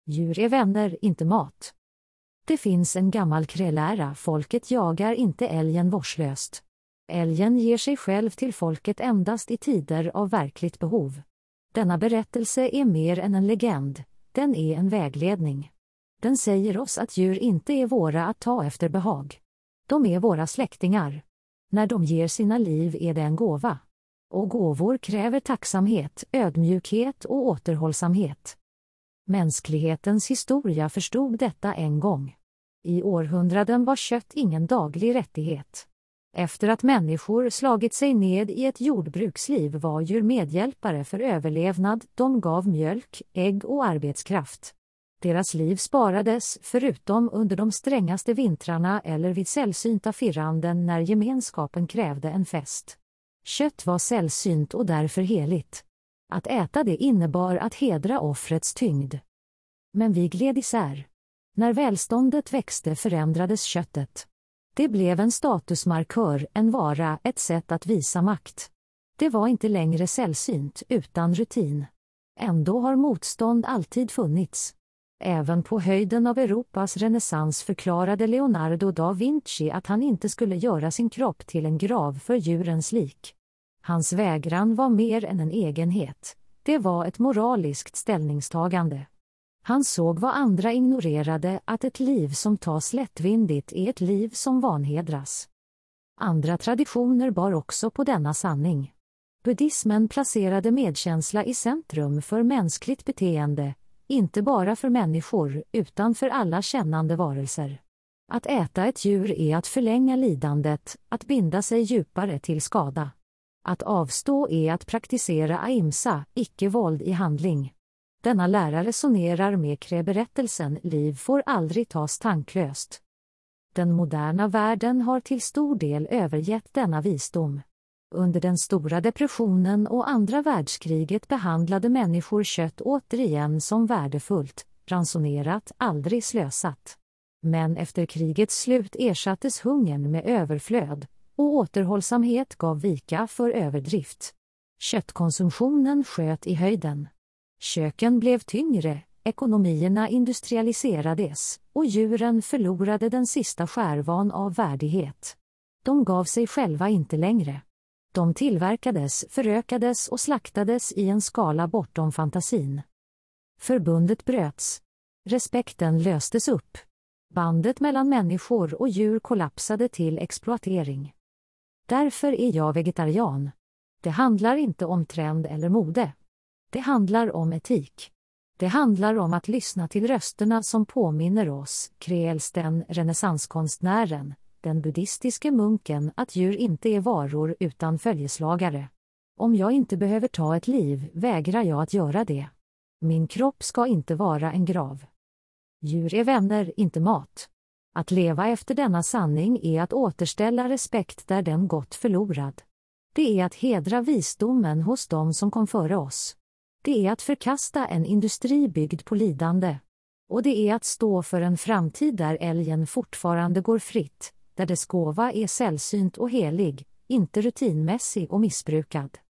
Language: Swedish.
Djur är vänner, inte mat. Det finns en gammal krälära: folket jagar inte älgen vårdslöst. Älgen ger sig själv till folket endast i tider av verkligt behov. Denna berättelse är mer än en legend, den är en vägledning. Den säger oss att djur inte är våra att ta efter behag. De är våra släktingar. När de ger sina liv är det en gåva. Och gåvor kräver tacksamhet, ödmjukhet och återhållsamhet. Mänsklighetens historia förstod detta en gång. I århundraden var kött ingen daglig rättighet. Efter att människor slagit sig ned i ett jordbruksliv var djur medhjälpare för överlevnad, de gav mjölk, ägg och arbetskraft. Deras liv sparades, förutom under de strängaste vintrarna eller vid sällsynta firanden när gemenskapen krävde en fest. Kött var sällsynt och därför heligt. Att äta det innebar att hedra offrets tyngd. Men vi gled isär. När välståndet växte förändrades köttet. Det blev en statusmarkör, en vara, ett sätt att visa makt. Det var inte längre sällsynt, utan rutin. Ändå har motstånd alltid funnits. Även på höjden av Europas renässans förklarade Leonardo da Vinci att han inte skulle göra sin kropp till en grav för djurens lik. Hans vägran var mer än en egenhet. Det var ett moraliskt ställningstagande. Han såg vad andra ignorerade, att ett liv som tas lättvindigt är ett liv som vanhedras. Andra traditioner bar också på denna sanning. Buddhismen placerade medkänsla i centrum för mänskligt beteende, inte bara för människor utan för alla kännande varelser. Att äta ett djur är att förlänga lidandet, att binda sig djupare till skada. Att avstå är att praktisera ahimsa, icke-våld i handling. Denna lära resonerar med berättelsen: liv får aldrig tas tanklöst. Den moderna världen har till stor del övergett denna visdom. Under den stora depressionen och andra världskriget behandlade människor kött återigen som värdefullt, ransonerat, aldrig slösat. Men efter krigets slut ersattes hungern med överflöd, och återhållsamhet gav vika för överdrift. Köttkonsumtionen sköt i höjden. Köken blev tyngre, ekonomierna industrialiserades, och djuren förlorade den sista skärvan av värdighet. De gav sig själva inte längre. De tillverkades, förökades och slaktades i en skala bortom fantasin. Förbundet bröts. Respekten löstes upp. Bandet mellan människor och djur kollapsade till exploatering. Därför är jag vegetarian. Det handlar inte om trend eller mode. Det handlar om etik. Det handlar om att lyssna till rösterna som påminner oss, Kreelsten, renässanskonstnären, den buddhistiske munken, att djur inte är varor utan följeslagare. Om jag inte behöver ta ett liv, vägrar jag att göra det. Min kropp ska inte vara en grav. Djur är vänner, inte mat. Att leva efter denna sanning är att återställa respekt där den gått förlorad. Det är att hedra visdomen hos dem som kom före oss. Det är att förkasta en industri byggd på lidande. Och det är att stå för en framtid där älgen fortfarande går fritt, där dess gåva är sällsynt och helig, inte rutinmässig och missbrukad.